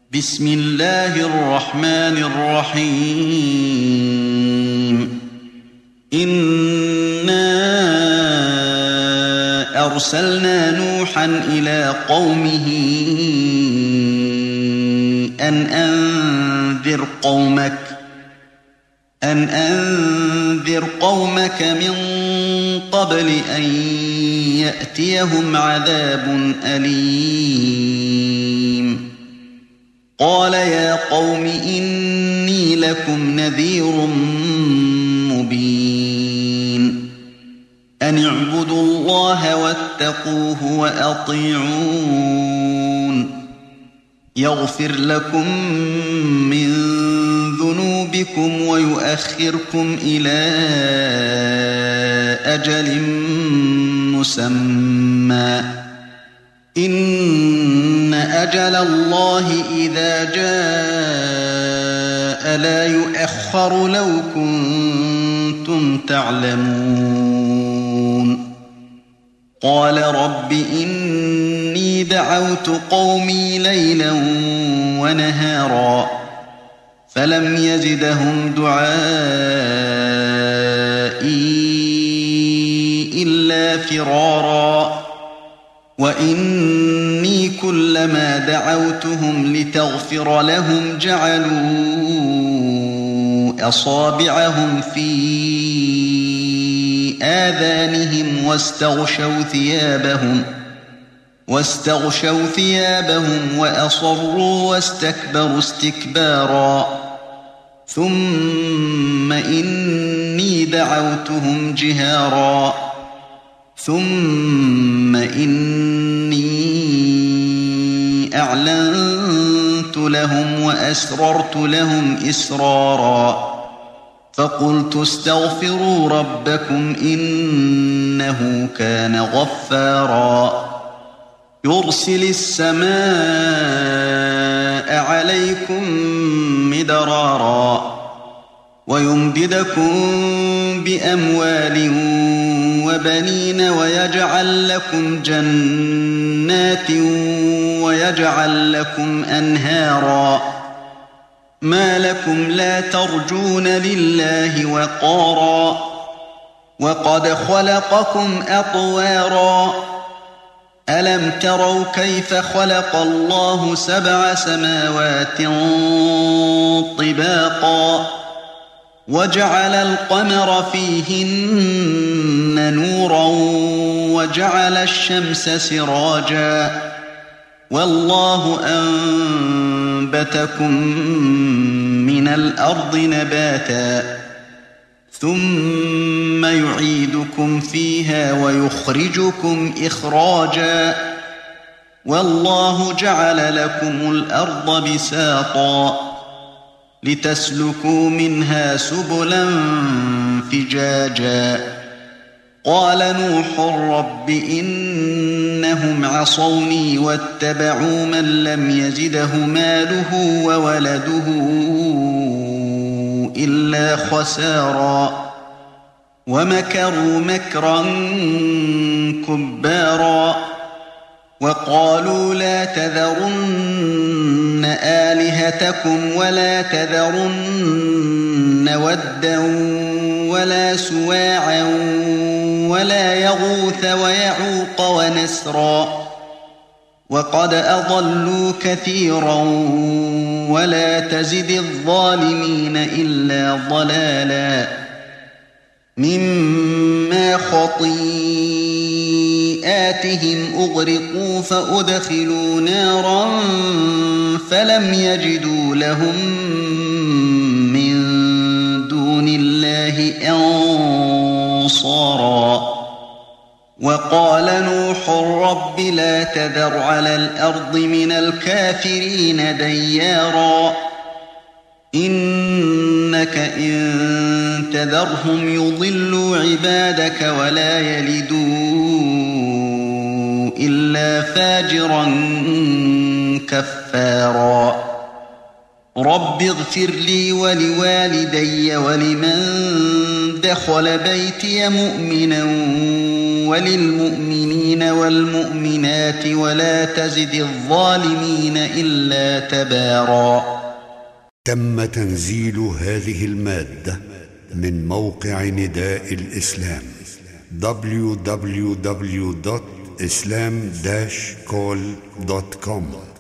بسم الله الرحمن الرحيم. إنا أرسلنا نوحا إلى قومه أن أنذر قومك من قبل أن يأتيهم عذاب أليم. قال يا قوم إني لكم نذير مبين. أن اعبدوا الله واتقوه وأطيعون. يغفر لكم من ذنوبكم ويؤخركم إلى أجل مسمى. إن أجل الله إذا جاء لا يؤخر لو كنتم تعلمون. قال رب إني دعوت قومي ليلا ونهارا فلم يزدهم دعائي إلا فرارا. وإني كلما دعوتهم لتغفر لهم جعلوا أصابعهم في آذانهم واستغشوا ثيابهم وأصروا واستكبروا استكبارا. ثم إني دعوتهم جهارا ثم إني أعلنت لهم وأسررت لهم إسرارا. فقلت استغفروا ربكم إنه كان غفارا. يرسل السماء عليكم مدرارا ويمددكم بأموال وبنين ويجعل لكم جنات ويجعل لكم أنهارا. ما لكم لا ترجون لله وقارا وقد خلقكم أطوارا. ألم تروا كيف خلق الله 7 سماوات طباقا وجعل القمر فيهن نورا وجعل الشمس سراجا والله أنبتكم من الأرض نباتا ثم يعيدكم فيها ويخرجكم إخراجا. والله جعل لكم الأرض بساطا لتسلكوا منها سبلا فجاجا. قال نوح رب إنهم عصوني واتبعوا من لم يزده ماله وولده إلا خسارا. ومكروا مكرا كبارا وقالوا لا تذرن آلهتكم ولا تذرن ودا ولا سواعا ولا يغوث ويعوق ونسرا وقد أضلوا كثيرا ولا تزد الظالمين إلا ضلالا. مما خطيئاتهم أغرقوا فأدخلوا نارا فلم يجدوا لهم من دون الله أنصارا. وقال نوح رب لا تذر على الأرض من الكافرين ديارا إنك إن تذرهم يضلوا عبادك ولا يلدوا إلا فاجرا كفارا. رب اغفر لي ولوالدي ولمن دخل بيتي مؤمنا وللمؤمنين والمؤمنات ولا تزد الظالمين إلا تبارا. تم تنزيل هذه المادة من موقع نداء الإسلام www.islam-call.com